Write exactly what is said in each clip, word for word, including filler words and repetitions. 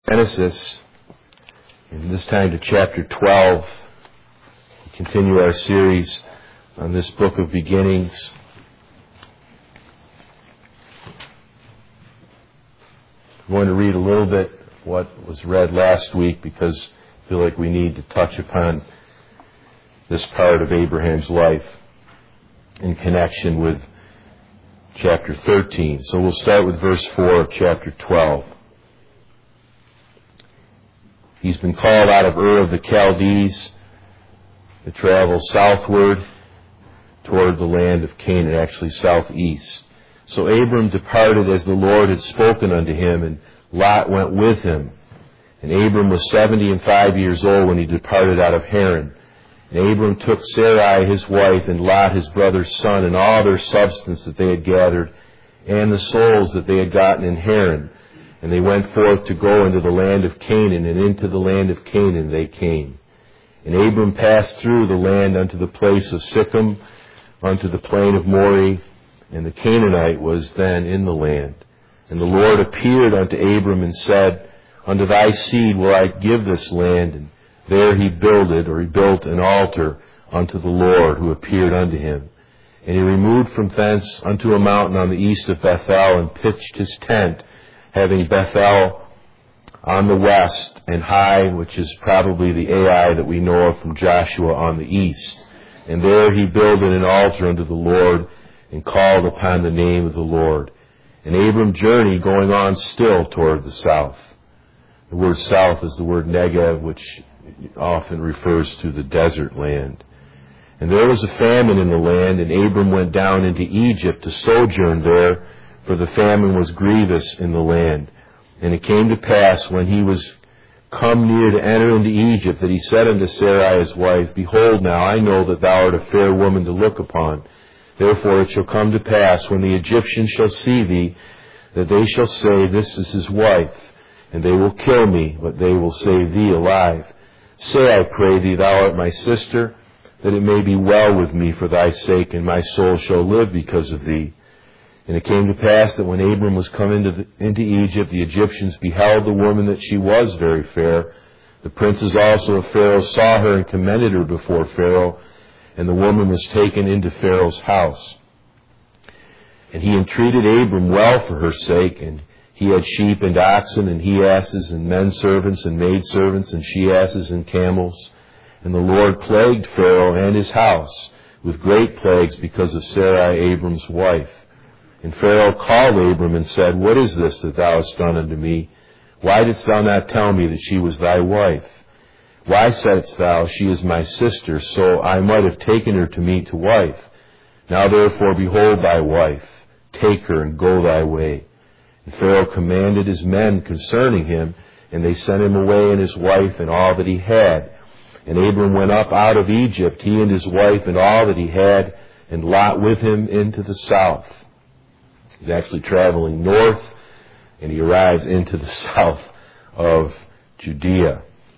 Genesis, and this time to chapter twelve. We continue our series on this book of beginnings. I'm going to read a little bit of what was read last week because I feel like we need to touch upon this part of Abraham's life in connection with chapter thirteen. So we'll start with verse four of chapter twelve. He's been called out of Ur of the Chaldees to travel southward toward the land of Canaan, actually southeast. So Abram departed as the Lord had spoken unto him, and Lot went with him. And Abram was seventy and five years old when he departed out of Haran. And Abram took Sarai his wife, and Lot his brother's son, and all their substance that they had gathered, and the souls that they had gotten in Haran. And they went forth to go into the land of Canaan, and into the land of Canaan they came. And Abram passed through the land unto the place of Sichem, unto the plain of Moreh, and the Canaanite was then in the land. And the Lord appeared unto Abram and said, Unto thy seed will I give this land. And there he builded, or he built an altar unto the Lord who appeared unto him. And he removed from thence unto a mountain on the east of Bethel, and pitched his tent, having Bethel on the west, and Hai, which is probably the Ai that we know of from Joshua, on the east. And there he builded an altar unto the Lord, and called upon the name of the Lord. And Abram journeyed, going on still toward the south. The word south is the word Negev, which often refers to the desert land. And there was a famine in the land, and Abram went down into Egypt to sojourn there, for the famine was grievous in the land. And it came to pass, when he was come near to enter into Egypt, that he said unto Sarai his wife, Behold now, I know that thou art a fair woman to look upon. Therefore it shall come to pass, when the Egyptians shall see thee, that they shall say, This is his wife. And they will kill me, but they will save thee alive. Say, I pray thee, thou art my sister, that it may be well with me for thy sake, and my soul shall live because of thee. And it came to pass that when Abram was come into, the, into Egypt, the Egyptians beheld the woman that she was very fair. The princes also of Pharaoh saw her and commended her before Pharaoh, and the woman was taken into Pharaoh's house. And he entreated Abram well for her sake, and he had sheep and oxen and he-asses and men servants and maidservants and she-asses and camels. And the Lord plagued Pharaoh and his house with great plagues because of Sarai, Abram's wife. And Pharaoh called Abram and said, What is this that thou hast done unto me? Why didst thou not tell me that she was thy wife? Why saidst thou, She is my sister, so I might have taken her to me to wife? Now therefore, behold thy wife, take her and go thy way. And Pharaoh commanded his men concerning him, and they sent him away and his wife and all that he had. And Abram went up out of Egypt, he and his wife and all that he had, and Lot with him into the south. He's actually traveling north, and he arrives into the south of Judea.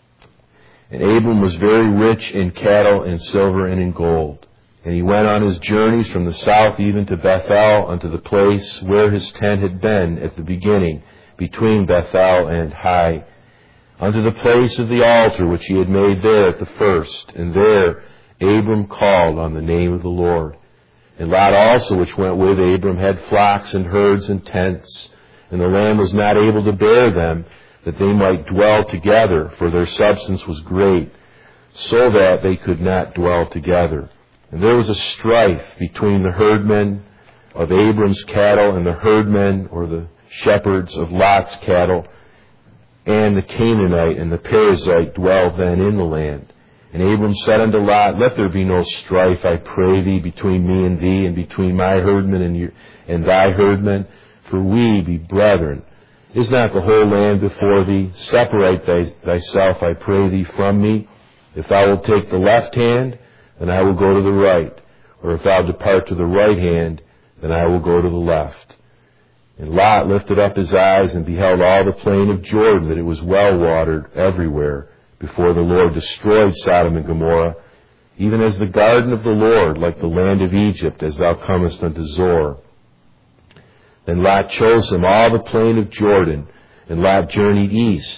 And Abram was very rich in cattle and silver and in gold. And he went on his journeys from the south even to Bethel, unto the place where his tent had been at the beginning, between Bethel and Hai, unto the place of the altar which he had made there at the first. And there Abram called on the name of the Lord. And Lot also, which went with Abram, had flocks and herds and tents, and the land was not able to bear them, that they might dwell together, for their substance was great, so that they could not dwell together. And there was a strife between the herdmen of Abram's cattle and the herdmen, or the shepherds of Lot's cattle, and the Canaanite and the Perizzite dwelled then in the land. And Abram said unto Lot, Let there be no strife, I pray thee, between me and thee, and between my herdmen and, your, and thy herdmen, for we be brethren. Is not the whole land before thee? Separate thy, thyself, I pray thee, from me. If thou wilt take the left hand, then I will go to the right. Or if thou depart to the right hand, then I will go to the left. And Lot lifted up his eyes and beheld all the plain of Jordan, that it was well watered everywhere, before the Lord destroyed Sodom and Gomorrah, even as the garden of the Lord, like the land of Egypt, as thou comest unto Zoar. Then Lot chose him all the plain of Jordan, and Lot journeyed east,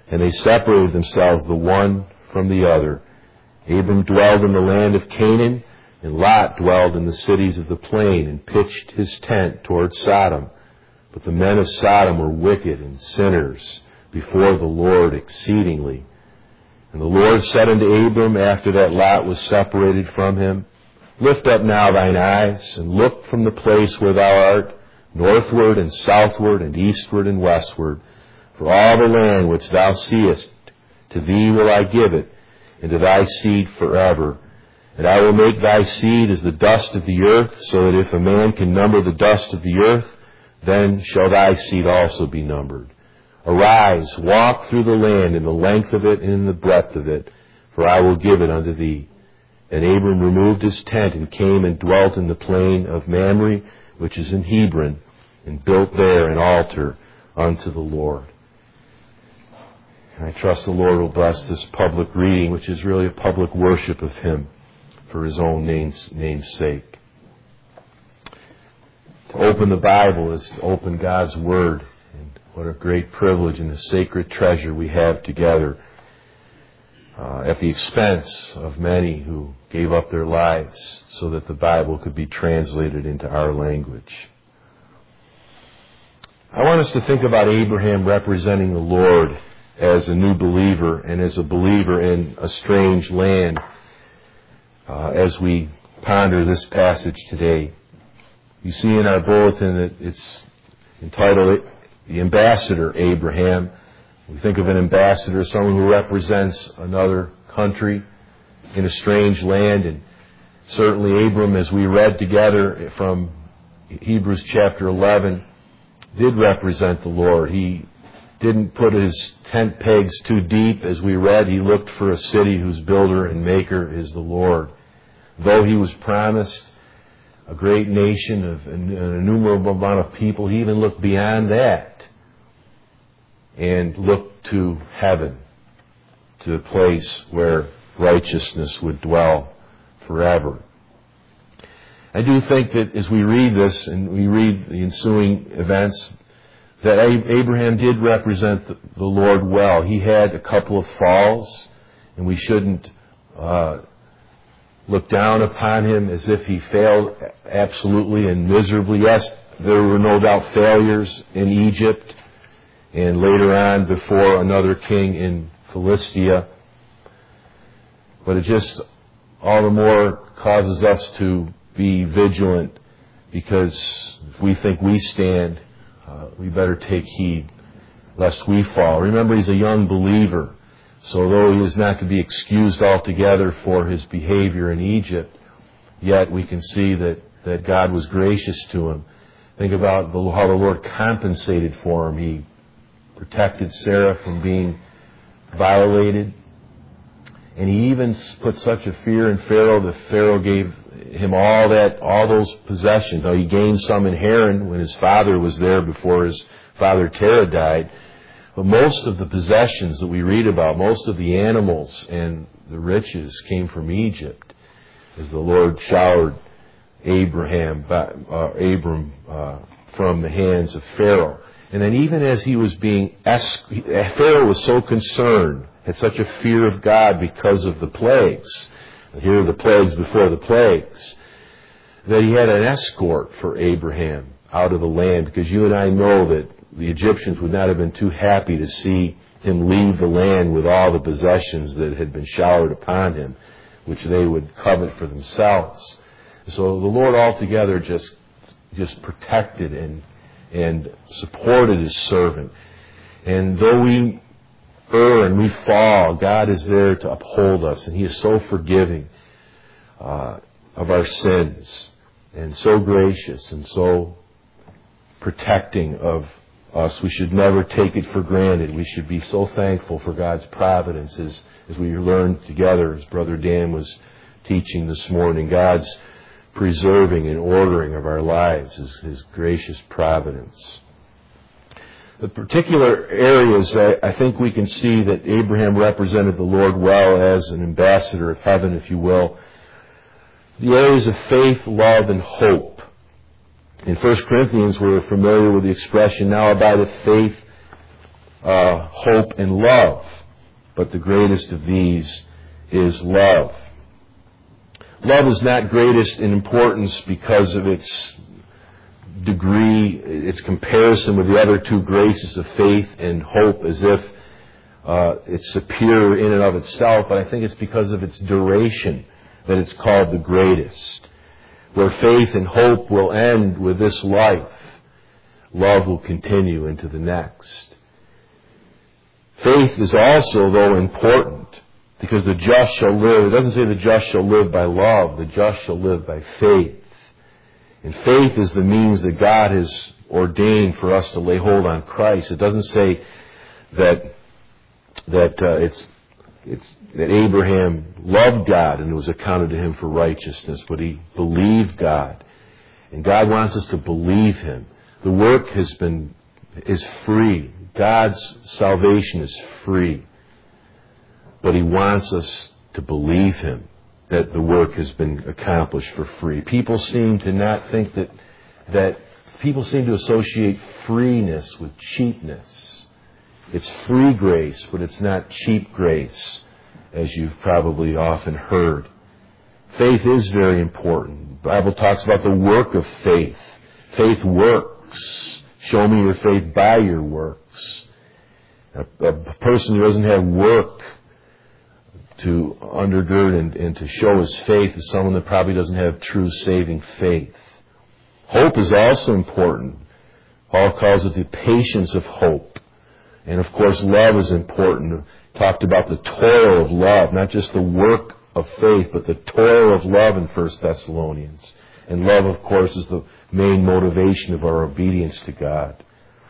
and they separated themselves the one from the other. Abram dwelled in the land of Canaan, and Lot dwelled in the cities of the plain, and pitched his tent toward Sodom. But the men of Sodom were wicked and sinners before the Lord exceedingly. And the Lord said unto Abram, after that Lot was separated from him, Lift up now thine eyes, and look from the place where thou art, northward and southward and eastward and westward. For all the land which thou seest, to thee will I give it, and to thy seed forever. And I will make thy seed as the dust of the earth, so that if a man can number the dust of the earth, then shall thy seed also be numbered. Arise, walk through the land in the length of it and in the breadth of it, for I will give it unto thee. And Abram removed his tent and came and dwelt in the plain of Mamre, which is in Hebron, and built there an altar unto the Lord. And I trust the Lord will bless this public reading, which is really a public worship of Him for His own name's, name's sake. To open the Bible is to open God's Word. And what a great privilege and a sacred treasure we have together uh, at the expense of many who gave up their lives so that the Bible could be translated into our language. I want us to think about Abraham representing the Lord as a new believer and as a believer in a strange land uh, as we ponder this passage today. You see in our bulletin that it's entitled The Ambassador Abraham. We think of an ambassador as someone who represents another country in a strange land. And certainly Abram, as we read together from Hebrews chapter eleven, did represent the Lord. He didn't put his tent pegs too deep. As we read, he looked for a city whose builder and maker is the Lord. Though he was promised a great nation of an innumerable amount of people, he even looked beyond that and looked to heaven, to a place where righteousness would dwell forever. I do think that as we read this and we read the ensuing events, that Abraham did represent the Lord well. He had a couple of falls, and we shouldn't uh, look down upon him as if he failed absolutely and miserably. Yes, there were no doubt failures in Egypt and later on before another king in Philistia. But it just all the more causes us to be vigilant, because if we think we stand, uh, we better take heed lest we fall. Remember, he's a young believer. So though he is not to be excused altogether for his behavior in Egypt, yet we can see that, that God was gracious to him. Think about the, how the Lord compensated for him. He protected Sarah from being violated. And he even put such a fear in Pharaoh that Pharaoh gave him all that, all those possessions. Now, he gained some in Haran when his father was there before his father Terah died. But most of the possessions that we read about, most of the animals and the riches came from Egypt, as the Lord showered Abraham, uh, Abram uh, from the hands of Pharaoh. And then even as he was being, es- Pharaoh was so concerned, had such a fear of God because of the plagues. Here are the plagues before the plagues, that he had an escort for Abraham out of the land, because you and I know that the Egyptians would not have been too happy to see him leave the land with all the possessions that had been showered upon him, which they would covet for themselves. So the Lord altogether just just protected and and supported His servant. And though we err and we fall, God is there to uphold us, and He is so forgiving uh, of our sins, and so gracious and so protecting of us. We should never take it for granted. We should be so thankful for God's providence, as, as we learned together, as Brother Dan was teaching this morning. God's preserving and ordering of our lives is His gracious providence. The particular areas I, I think we can see that Abraham represented the Lord well as an ambassador of heaven, if you will. The areas of faith, love, and hope. In First Corinthians, we're familiar with the expression, now abideth faith, uh, hope, and love. But the greatest of these is love. Love is not greatest in importance because of its degree, its comparison with the other two graces of faith and hope, as if uh, it's superior in and of itself, but I think it's because of its duration that it's called the greatest. Where faith and hope will end with this life, love will continue into the next. Faith is also, though, important, because the just shall live. It doesn't say the just shall live by love. The just shall live by faith. And faith is the means that God has ordained for us to lay hold on Christ. It doesn't say that that uh, it's it's that Abraham loved God and it was accounted to him for righteousness, but he believed God, and God wants us to believe Him. The work has been is free. God's salvation is free, but He wants us to believe Him, that the work has been accomplished for free. People seem to not think that, that people seem to associate freeness with cheapness. It's free grace, but it's not cheap grace, as you've probably often heard. Faith is very important. The Bible talks about the work of faith. Faith works. Show me your faith by your works. A, a person who doesn't have work to undergird and, and to show his faith is someone that probably doesn't have true saving faith. Hope is also important. Paul calls it the patience of hope. And of course, love is important. Talked about the toil of love, not just the work of faith, but the toil of love in First Thessalonians. And love, of course, is the main motivation of our obedience to God.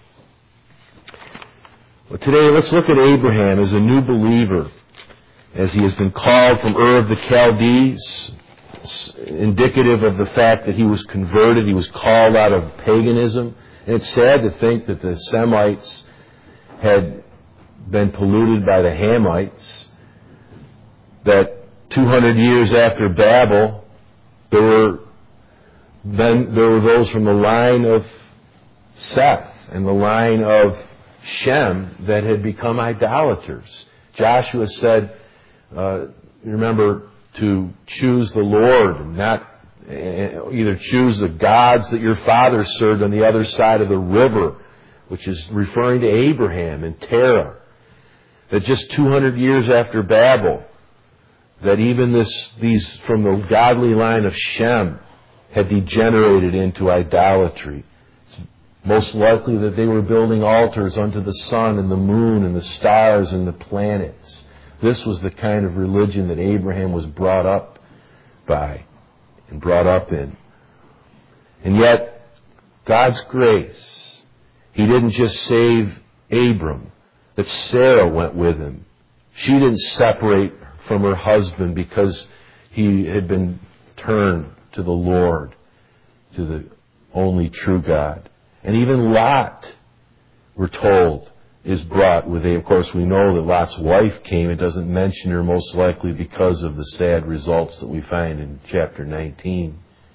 Well, today, let's look at Abraham as a new believer, as he has been called from Ur of the Chaldees. It's indicative of the fact that he was converted. He was called out of paganism. And it's sad to think that the Semites had been polluted by the Hamites, that two hundred years after Babel, there were then there were those from the line of Seth and the line of Shem that had become idolaters. Joshua said, uh, remember, to choose the Lord, not either choose the gods that your fathers served on the other side of the river, which is referring to Abraham and Terah. That just two hundred years after Babel, that even this these from the godly line of Shem had degenerated into idolatry. It's most likely that they were building altars unto the sun and the moon and the stars and the planets. This was the kind of religion that Abraham was brought up by and brought up in. And yet, God's grace, He didn't just save Abram, but Sarah went with him. She didn't separate from her husband because he had been turned to the Lord, to the only true God. And even Lot, we're told, is brought with Abraham. Of course, we know that Lot's wife came. It doesn't mention her, most likely because of the sad results that we find in chapter nineteen.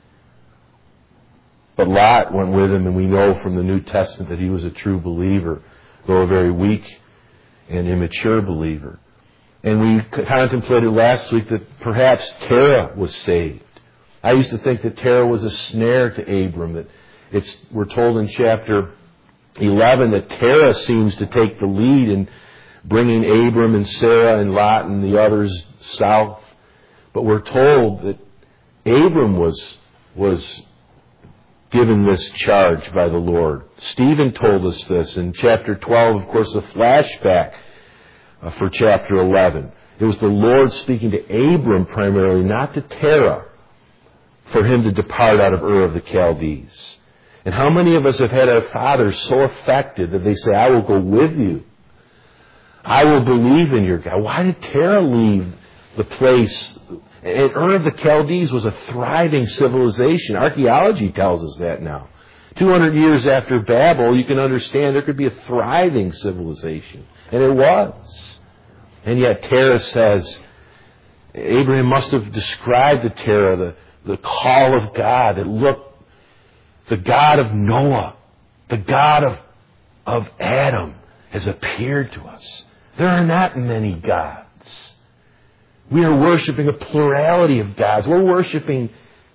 But Lot went with him, and we know from the New Testament that he was a true believer, though a very weak and immature believer. And we contemplated last week that perhaps Terah was saved. I used to think that Terah was a snare to Abram. That it's we're told in chapter eleven that Terah seems to take the lead in bringing Abram and Sarah and Lot and the others south. But we're told that Abram was was given this charge by the Lord. Stephen told us this in chapter twelve, of course, a flashback uh, for chapter eleven. It was the Lord speaking to Abram primarily, not to Terah, for him to depart out of Ur of the Chaldees. And how many of us have had our fathers so affected that they say, I will go with you. I will believe in your God. Why did Terah leave the place? And Ur of the Chaldees was a thriving civilization. Archaeology tells us that now. two hundred years after Babel, you can understand there could be a thriving civilization. And it was. And yet Terah says, Abraham must have described to Terah the, the call of God that looked, the God of Noah, the God of, of Adam, has appeared to us. There are not many gods. We are worshiping a plurality of gods. We're worshiping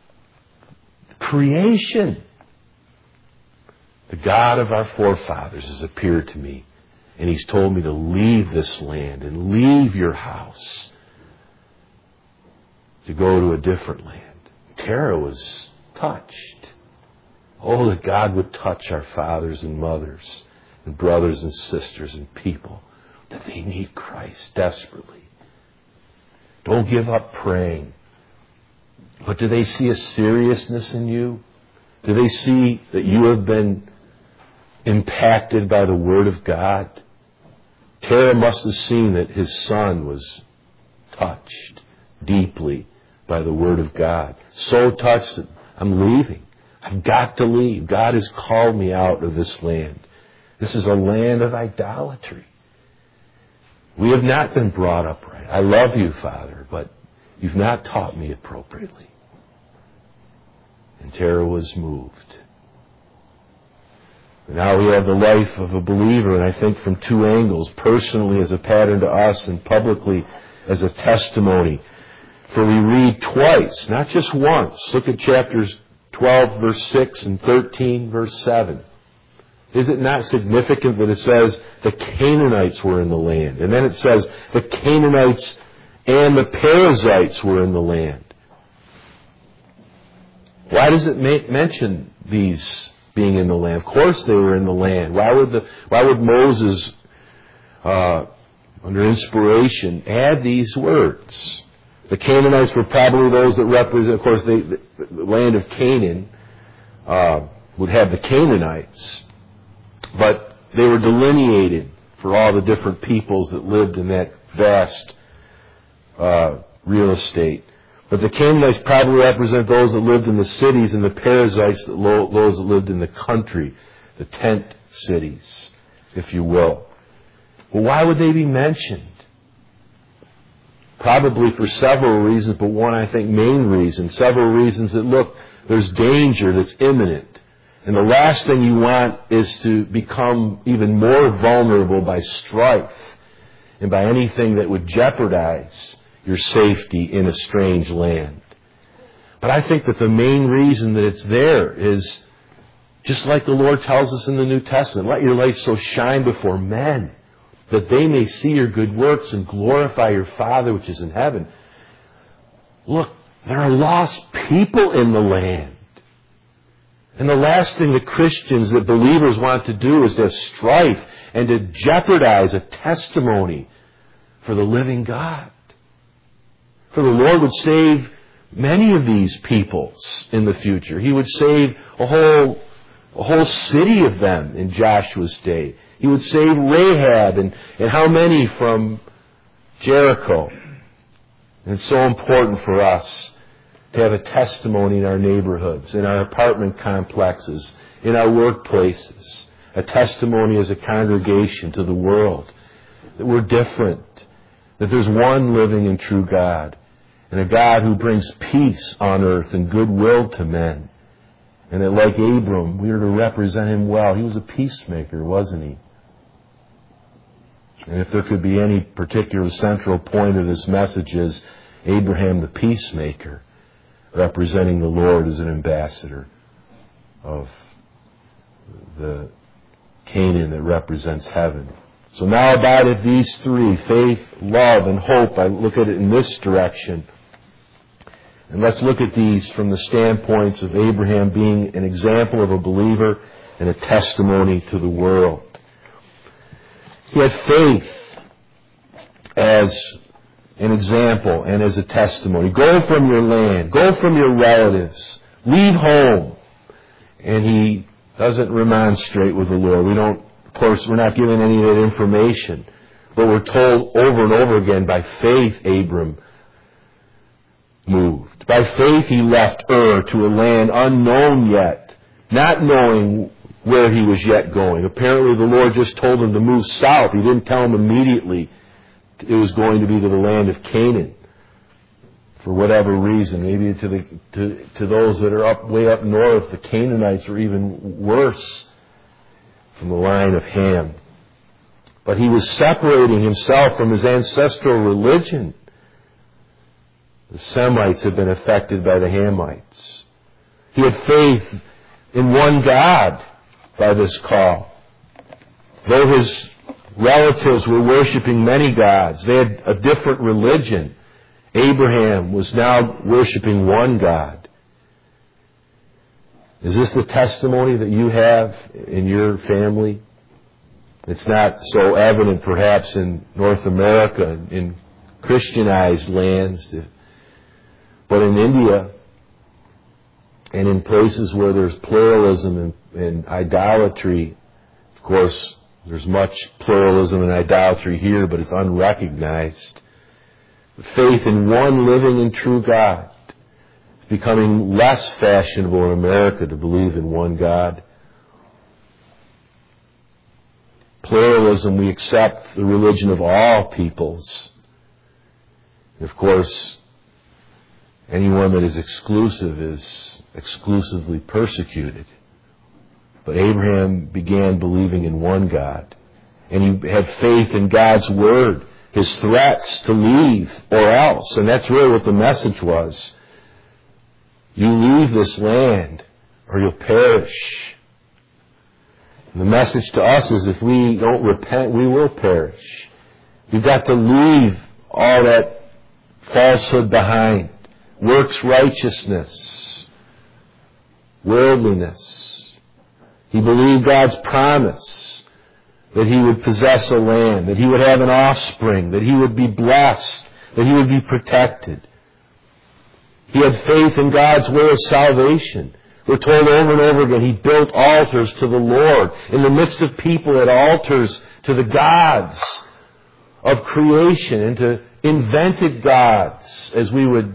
creation. The God of our forefathers has appeared to me, and He's told me to leave this land and leave your house to go to a different land. Terah was touched. Oh, that God would touch our fathers and mothers and brothers and sisters and people, that they need Christ desperately. Don't give up praying. But do they see a seriousness in you? Do they see that you have been impacted by the Word of God? Terah must have seen that his son was touched deeply by the Word of God. So touched that I'm leaving. I've got to leave. God has called me out of this land. This is a land of idolatry. We have not been brought up right. I love you, Father, but you've not taught me appropriately. And Terah was moved. Now we have the life of a believer, and I think from two angles, personally as a pattern to us and publicly as a testimony. For we read twice, not just once. Look at chapters twelve, verse six, and thirteen, verse seven. Is it not significant that it says the Canaanites were in the land? And then it says the Canaanites and the Perizzites were in the land. Why does it make, mention these being in the land? Of course they were in the land. Why would the why would Moses, uh, under inspiration, add these words? The Canaanites were probably those that represent, of course, they, the, the land of Canaan uh, would have the Canaanites, but they were delineated for all the different peoples that lived in that vast uh, real estate. But the Canaanites probably represent those that lived in the cities, and the Perizzites, those that lived in the country, the tent cities, if you will. Well, why would they be mentioned? Probably for several reasons, but one, I think, main reason. Several reasons that, look, there's danger that's imminent. And the last thing you want is to become even more vulnerable by strife and by anything that would jeopardize your safety in a strange land. But I think that the main reason that it's there is, just like the Lord tells us in the New Testament, let your light so shine before men, that they may see your good works and glorify your Father which is in heaven. Look, there are lost people in the land. And the last thing that Christians, that believers want to do is to have strife and to jeopardize a testimony for the living God. For the Lord would save many of these peoples in the future. He would save a whole, a whole city of them in Joshua's day. He would save Rahab and, and how many from Jericho. And it's so important for us to have a testimony in our neighborhoods, in our apartment complexes, in our workplaces. A testimony as a congregation to the world. That we're different. That there's one living and true God. And a God who brings peace on earth and goodwill to men. And that like Abram, we are to represent him well. He was a peacemaker, wasn't he? And if there could be any particular central point of this message, is Abraham the peacemaker, representing the Lord as an ambassador of the Canaan that represents heaven. So now abideth these three, faith, love, and hope. I look at it in this direction. And let's look at these from the standpoints of Abraham being an example of a believer and a testimony to the world. He had faith as an example and as a testimony. Go from your land. Go from your relatives. Leave home. And he doesn't remonstrate with the Lord. We don't, of course, we're not given any of that information. But we're told over and over again, by faith Abram moved. By faith he left Ur to a land unknown yet, not knowing where he was yet going. Apparently the Lord just told him to move south. He didn't tell him immediately it was going to be to the land of Canaan. For whatever reason, maybe to the to, to those that are up way up north, the Canaanites are even worse from the line of Ham. But he was separating himself from his ancestral religion. The Semites had been affected by the Hamites. He had faith in one God by this call. Though his relatives were worshiping many gods, they had a different religion. Abraham was now worshiping one God. Is this the testimony that you have in your family? It's not so evident perhaps in North America, in Christianized lands, but in India and in places where there's pluralism and, and idolatry. Of course, there's much pluralism and idolatry here, but it's unrecognized. Faith in one living and true God. It's becoming less fashionable in America to believe in one God. Pluralism, we accept the religion of all peoples. And of course, anyone that is exclusive is exclusively persecuted. But Abraham began believing in one God. And he had faith in God's Word, his threats to leave or else. And that's really what the message was. You leave this land or you'll perish. And the message to us is if we don't repent, we will perish. We've got to leave all that falsehood behind. Works righteousness. Worldliness. He believed God's promise that he would possess a land, that he would have an offspring, that he would be blessed, that he would be protected. He had faith in God's way of salvation. We're told over and over again, he built altars to the Lord. In the midst of people at altars to the gods of creation and to invented gods, as we would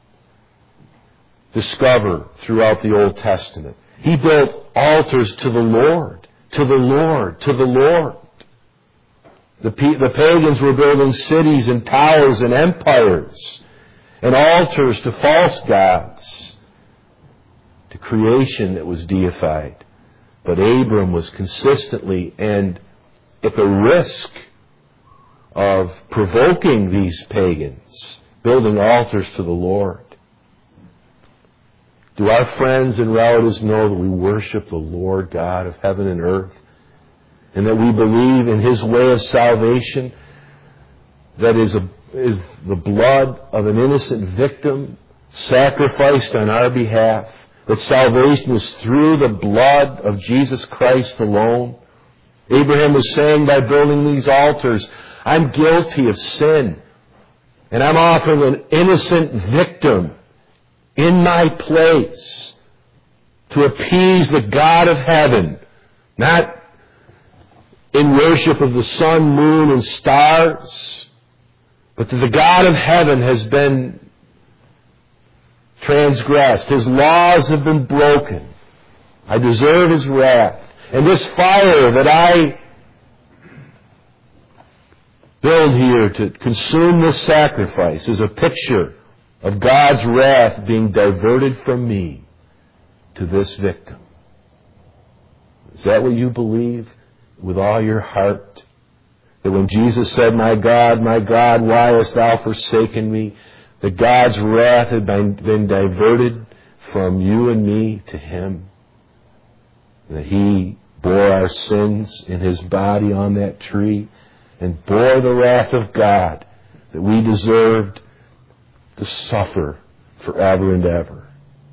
discover throughout the Old Testament. He built altars to the Lord, to the Lord, to the Lord. The, the pagans were building cities and towers and empires and altars to false gods, to creation that was deified. But Abram was consistently and at the risk of provoking these pagans, building altars to the Lord. Do our friends and relatives know that we worship the Lord God of heaven and earth, and that we believe in his way of salvation that is, a, is the blood of an innocent victim sacrificed on our behalf, that salvation is through the blood of Jesus Christ alone? Abraham was saying by building these altars, I'm guilty of sin, and I'm offering an innocent victim in my place to appease the God of heaven, not in worship of the sun, moon, and stars, but that the God of heaven has been transgressed. His laws have been broken. I deserve his wrath. And this fire that I build here to consume this sacrifice is a picture of God's wrath being diverted from me to this victim. Is that what you believe with all your heart? That when Jesus said, my God, my God, why hast thou forsaken me? That God's wrath had been, been diverted from you and me to him. That he bore our sins in his body on that tree and bore the wrath of God that we deserved to suffer forever and ever.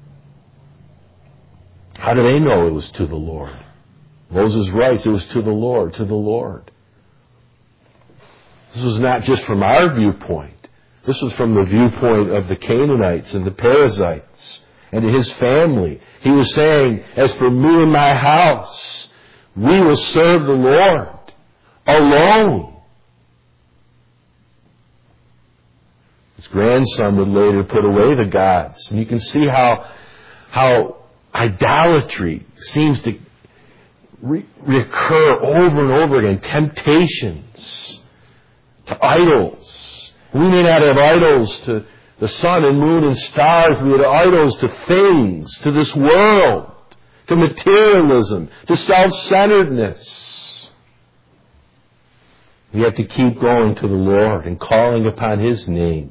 How do they know it was to the Lord? Moses writes it was to the Lord, to the Lord. This was not just from our viewpoint. This was from the viewpoint of the Canaanites and the Perizzites and his family. He was saying, as for me and my house, we will serve the Lord alone. His grandson would later put away the gods. And you can see how, how idolatry seems to re- recur over and over again. Temptations to idols. We may not have idols to the sun and moon and stars. We have idols to things, to this world, to materialism, to self-centeredness. We have to keep going to the Lord and calling upon His name.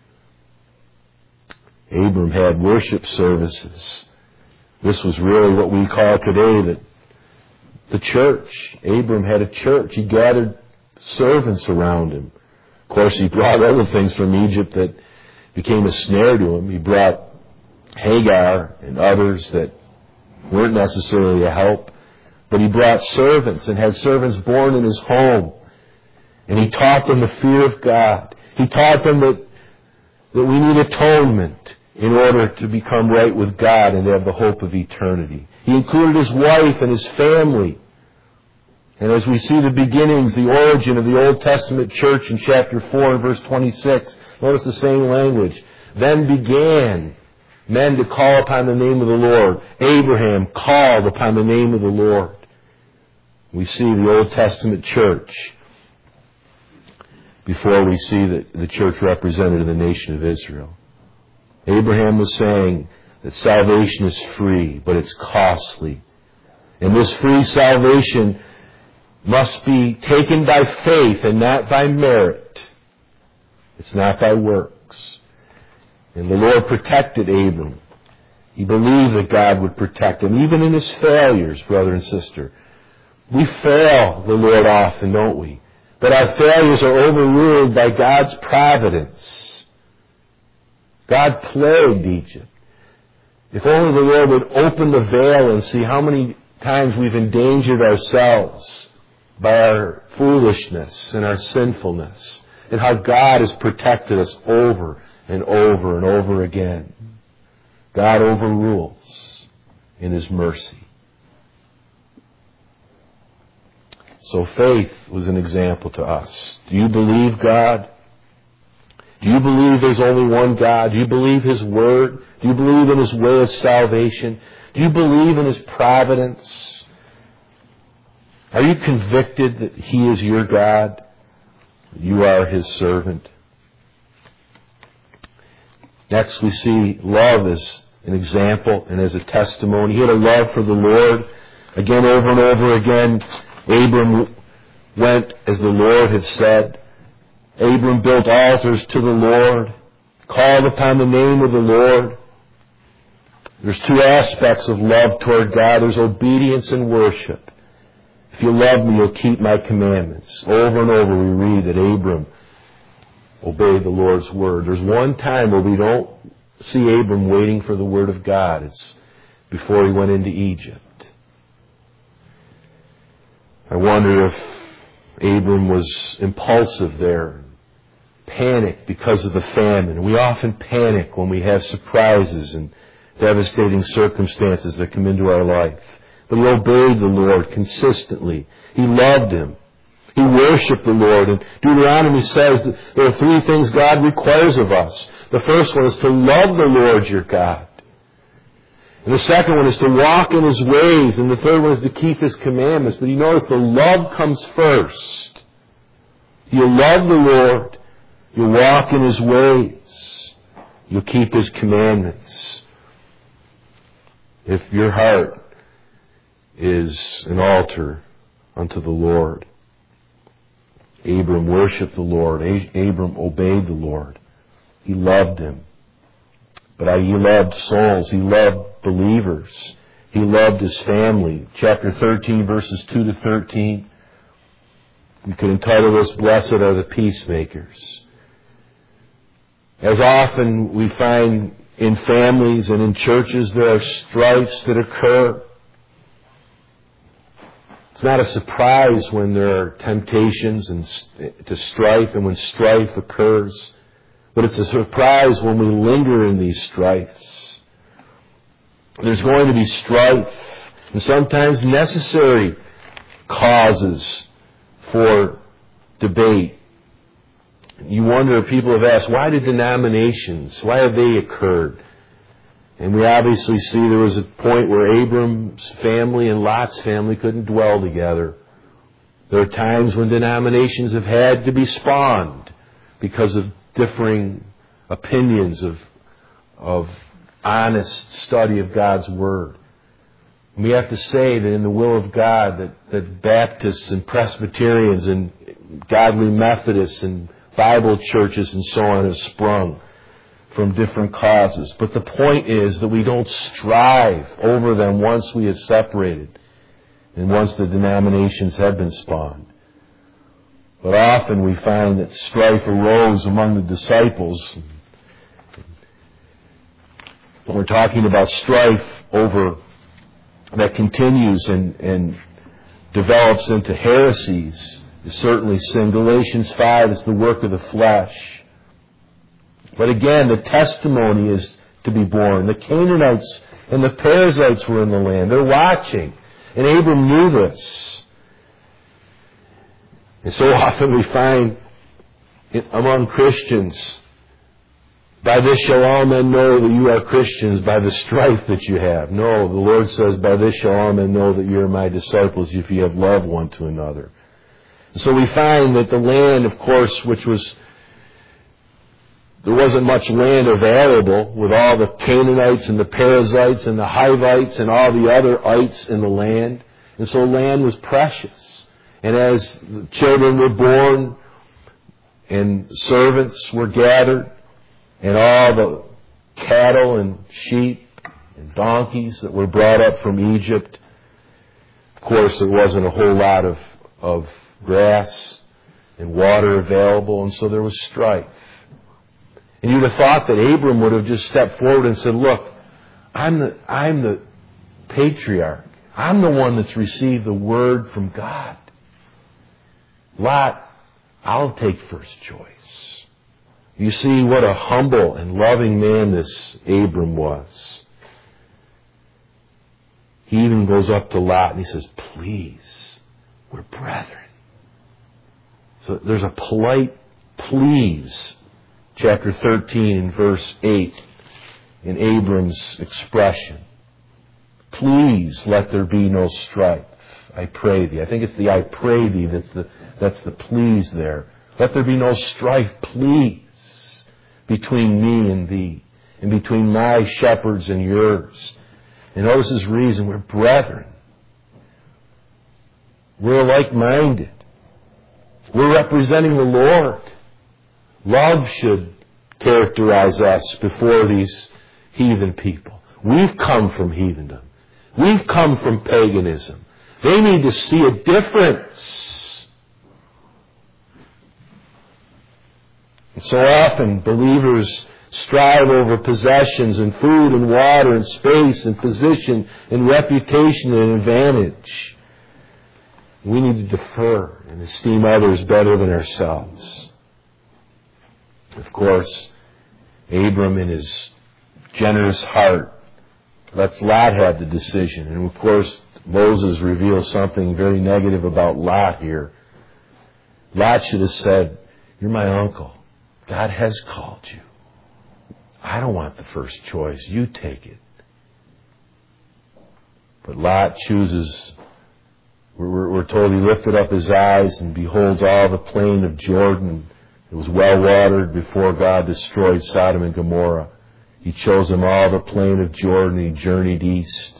Abram had worship services. This was really what we call today the, the church. Abram had a church. He gathered servants around him. Of course, he brought other things from Egypt that became a snare to him. He brought Hagar and others that weren't necessarily a help. But he brought servants and had servants born in his home. And he taught them the fear of God. He taught them that, that we need atonement in order to become right with God and to have the hope of eternity. He included his wife and his family. And as we see the beginnings, the origin of the Old Testament church in chapter four and verse twenty-six, notice the same language. Then began men to call upon the name of the Lord. Abraham called upon the name of the Lord. We see the Old Testament church before we see the, the church represented in the nation of Israel. Abraham was saying that salvation is free, but it's costly. And this free salvation must be taken by faith and not by merit. It's not by works. And the Lord protected Abram. He believed that God would protect him, even in his failures, brother and sister. We fail the Lord often, don't we? But our failures are overruled by God's providence. God plagued Egypt. If only the Lord would open the veil and see how many times we've endangered ourselves by our foolishness and our sinfulness, and how God has protected us over and over and over again. God overrules in His mercy. So faith was an example to us. Do you believe God? Do you believe there's only one God? Do you believe His Word? Do you believe in His way of salvation? Do you believe in His providence? Are you convicted that He is your God? That you are His servant? Next we see love as an example and as a testimony. He had a love for the Lord. Again, over and over again, Abram went as the Lord had said. Abram built altars to the Lord, called upon the name of the Lord. There's two aspects of love toward God. There's obedience and worship. If you love me, you'll keep my commandments. Over and over we read that Abram obeyed the Lord's word. There's one time where we don't see Abram waiting for the word of God. It's before he went into Egypt. I wonder if Abram was impulsive there, panicked because of the famine. We often panic when we have surprises and devastating circumstances that come into our life. But he obeyed the Lord consistently. He loved Him. He worshiped the Lord. And Deuteronomy says that there are three things God requires of us. The first one is to love the Lord your God. And the second one is to walk in His ways. And the third one is to keep His commandments. But you notice the love comes first. You love the Lord. You walk in His ways. You keep His commandments. If your heart is an altar unto the Lord. Abram worshiped the Lord. Abram obeyed the Lord. He loved Him. But he loved souls. He loved believers. He loved his family. Chapter thirteen, verses two to thirteen. We could entitle this, Blessed are the Peacemakers. As often we find in families and in churches there are strifes that occur. It's not a surprise when there are temptations and to strife and when strife occurs. But it's a surprise when we linger in these strifes. There's going to be strife and sometimes necessary causes for debate. You wonder if people have asked, why did denominations, why have they occurred? And we obviously see there was a point where Abram's family and Lot's family couldn't dwell together. There are times when denominations have had to be spawned because of differing opinions of, of honest study of God's Word. And we have to say that in the will of God that, that Baptists and Presbyterians and godly Methodists and Bible churches and so on have sprung from different causes. But the point is that we don't strive over them once we have separated and once the denominations have been spawned. But often we find that strife arose among the disciples. When we're talking about strife over that continues and, and develops into heresies, is certainly sin. Galatians five is the work of the flesh. But again, the testimony is to be borne. The Canaanites and the Perizzites were in the land. They're watching. And Abram knew this. And so often we find it among Christians, by this shall all men know that you are Christians, by the strife that you have. No, the Lord says, by this shall all men know that you are my disciples if you have love one to another. And so we find that the land, of course, which was, there wasn't much land available with all the Canaanites and the Perizzites and the Hivites and all the other ites in the land. And so land was precious. And as the children were born and servants were gathered and all the cattle and sheep and donkeys that were brought up from Egypt, of course there wasn't a whole lot of, of grass and water available, and so there was strife. And you'd have thought that Abram would have just stepped forward and said, look, I'm the, I'm the patriarch. I'm the one that's received the word from God. Lot, I'll take first choice. You see what a humble and loving man this Abram was. He even goes up to Lot and he says, please, we're brethren. So there's a polite please, chapter thirteen, verse eight, in Abram's expression. Please let there be no strife, I pray thee. I think it's the I pray thee that's the, that's the please there. Let there be no strife, please, between me and thee, and between my shepherds and yours. And notice his reason, we're brethren. We're like-minded. We're representing the Lord. Love should characterize us before these heathen people. We've come from heathendom. We've come from paganism. They need to see a difference. And so often believers strive over possessions and food and water and space and position and reputation and advantage. We need to defer and esteem others better than ourselves. Of course, Abram in his generous heart lets Lot have the decision. And of course, Moses reveals something very negative about Lot here. Lot should have said, you're my uncle. God has called you. I don't want the first choice. You take it. But Lot chooses, we're, we're told he lifted up his eyes and beholds all the plain of Jordan. It was well watered before God destroyed Sodom and Gomorrah. He chose him all the plain of Jordan. He journeyed east.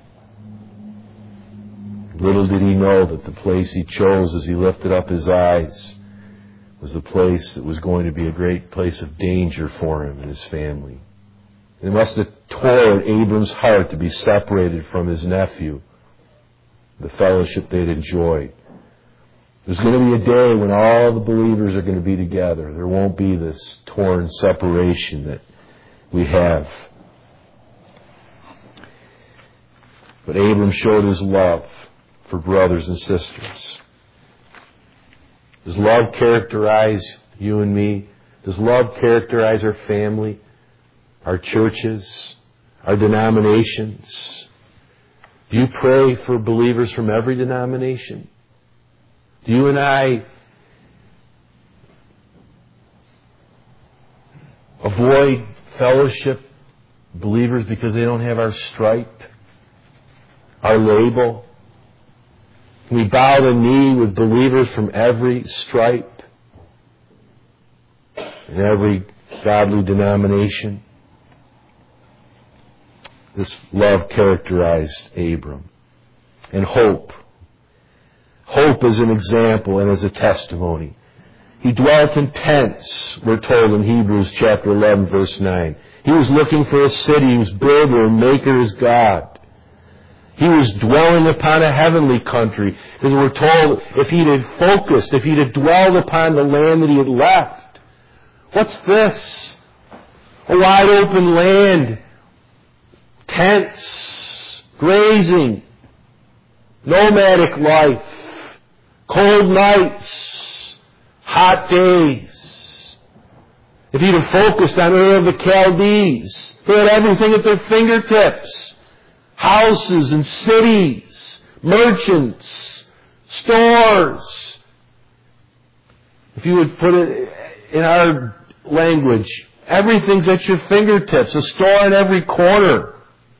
Little did he know that the place he chose as he lifted up his eyes was the place that was going to be a great place of danger for him and his family. It must have tore at Abram's heart to be separated from his nephew, the fellowship they'd enjoyed. There's going to be a day when all the believers are going to be together. There won't be this torn separation that we have. But Abram showed his love for brothers and sisters. Does love characterize you and me? Does love characterize our family, our churches, our denominations? Do you pray for believers from every denomination? Do you and I avoid fellowship believers because they don't have our stripe, our label? We bow the knee with believers from every stripe and every godly denomination. This love characterized Abram. And hope. hope as an example and as a testimony. He dwelt in tents, we're told in Hebrews chapter eleven, verse nine. He was looking for a city whose builder and maker is God. He was dwelling upon a heavenly country. Because we're told if he'd have focused, if he'd have dwelled upon the land that he had left. What's this? A wide open land. Tents. Grazing. Nomadic life. Cold nights. Hot days. If he'd have focused on Ur of the Chaldees, they had everything at their fingertips. Houses and cities, merchants, stores. If you would put it in our language, everything's at your fingertips. A store in every corner.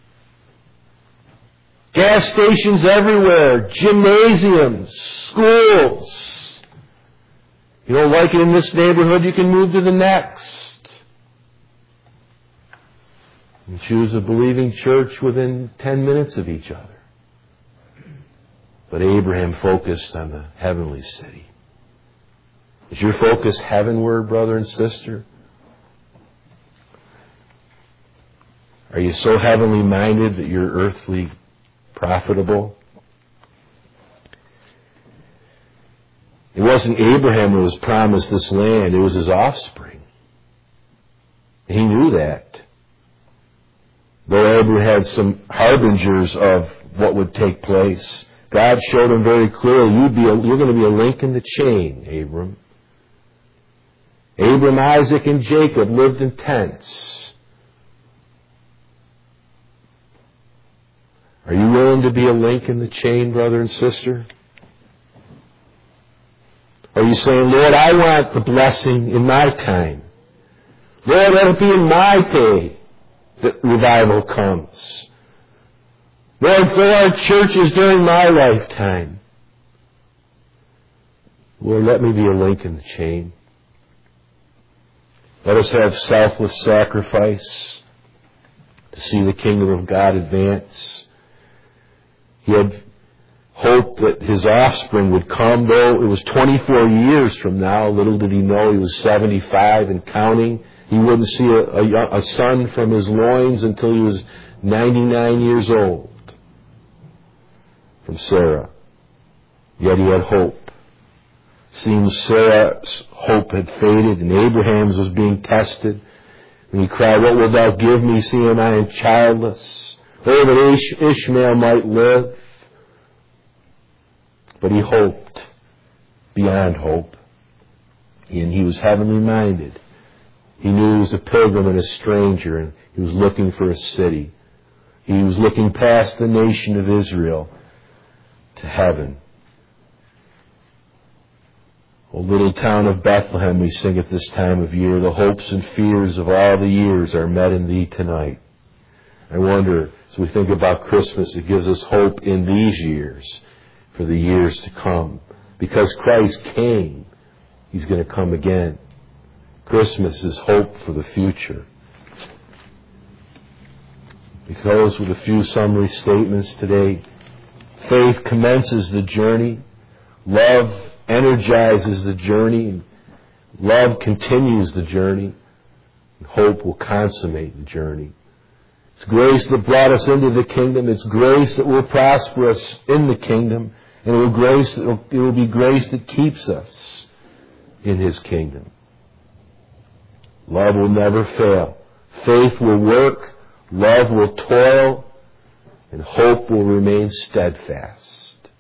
Gas stations everywhere. Gymnasiums, schools. You don't like it in this neighborhood, you can move to the next. And choose a believing church within ten minutes of each other. But Abraham focused on the heavenly city. Is your focus heavenward, brother and sister? Are you so heavenly minded that you're earthly profitable? It wasn't Abraham who was promised this land, it was his offspring. He knew that. Though Abraham had some harbingers of what would take place, God showed him very clearly, you'd be a, you're going to be a link in the chain, Abram. Abram, Isaac, and Jacob lived in tents. Are you willing to be a link in the chain, brother and sister? Are you saying, Lord, I want the blessing in my time. Lord, let it be in my day that revival comes. Lord, fill our churches during my lifetime. Lord, let me be a link in the chain. Let us have selfless sacrifice to see the kingdom of God advance. He had hope that his offspring would come, though it was twenty-four years from now. Little did he know he was seventy-five and counting. He wouldn't see a, a, a son from his loins until he was ninety-nine years old from Sarah. Yet he had hope. Seems Sarah's hope had faded and Abraham's was being tested. And he cried, what wilt thou give me, seeing I am childless? Oh, that Ish- Ishmael might live. But he hoped beyond hope. And he was heavenly minded. He knew he was a pilgrim and a stranger, and he was looking for a city. He was looking past the nation of Israel to heaven. O little town of Bethlehem, we sing at this time of year, the hopes and fears of all the years are met in thee tonight. I wonder, as we think about Christmas, it gives us hope in these years for the years to come. Because Christ came, He's going to come again. Christmas is hope for the future. We close with a few summary statements today. Faith commences the journey. Love energizes the journey. Love continues the journey. And hope will consummate the journey. It's grace that brought us into the kingdom. It's grace that will prosper us in the kingdom. And it will, grace, it will, it will be grace that keeps us in His kingdom. Love will never fail. Faith will work. Love will toil. And hope will remain steadfast.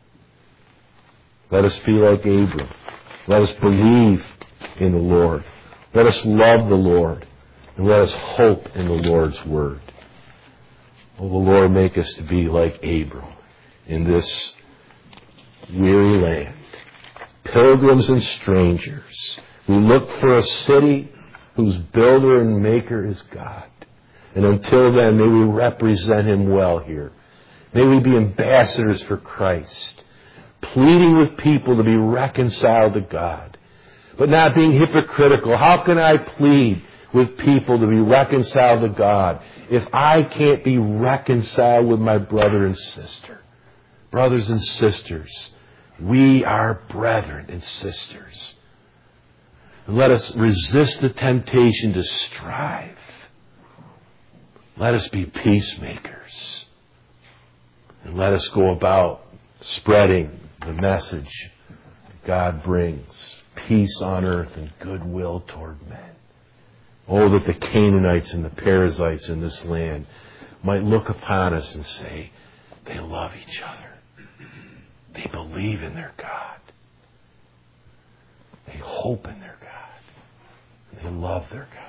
Let us be like Abram. Let us believe in the Lord. Let us love the Lord. And let us hope in the Lord's word. Oh, the Lord make us to be like Abram in this weary land. Pilgrims and strangers. We look for a city whose builder and maker is God. And until then, may we represent Him well here. May we be ambassadors for Christ, pleading with people to be reconciled to God, but not being hypocritical. How can I plead with people to be reconciled to God if I can't be reconciled with my brother and sister? Brothers and sisters, We are brethren and sisters. And let us resist the temptation to strive. Let us be peacemakers. And let us go about spreading the message that God brings. Peace on earth and goodwill toward men. Oh, that the Canaanites and the Perizzites in this land might look upon us and say, they love each other. They believe in their God. They hope in their God. They love their God.